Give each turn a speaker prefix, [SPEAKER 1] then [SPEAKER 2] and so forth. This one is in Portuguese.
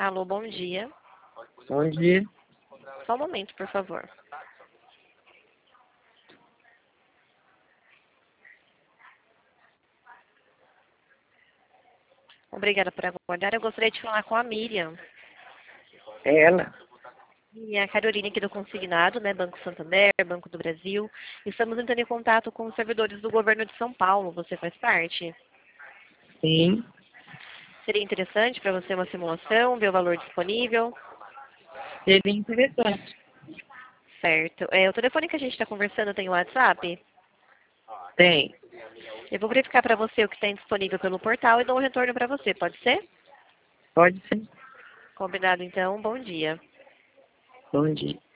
[SPEAKER 1] Alô, bom dia.
[SPEAKER 2] Bom dia.
[SPEAKER 1] Só um momento, por favor. Obrigada por aguardar. Eu gostaria de falar com a Miriam.
[SPEAKER 2] É ela.
[SPEAKER 1] E a Carolina aqui do Consignado, né? Banco Santander, Banco do Brasil. Estamos entrando em contato com os servidores do governo de São Paulo. Você faz parte?
[SPEAKER 2] Sim.
[SPEAKER 1] Seria interessante para você uma simulação, ver o valor disponível?
[SPEAKER 2] Seria interessante.
[SPEAKER 1] Certo. O telefone que a gente está conversando tem o WhatsApp?
[SPEAKER 2] Tem.
[SPEAKER 1] Eu vou verificar para você o que tem disponível pelo portal e dou um retorno para você, pode ser?
[SPEAKER 2] Pode ser.
[SPEAKER 1] Combinado então, bom dia.
[SPEAKER 2] Bom dia.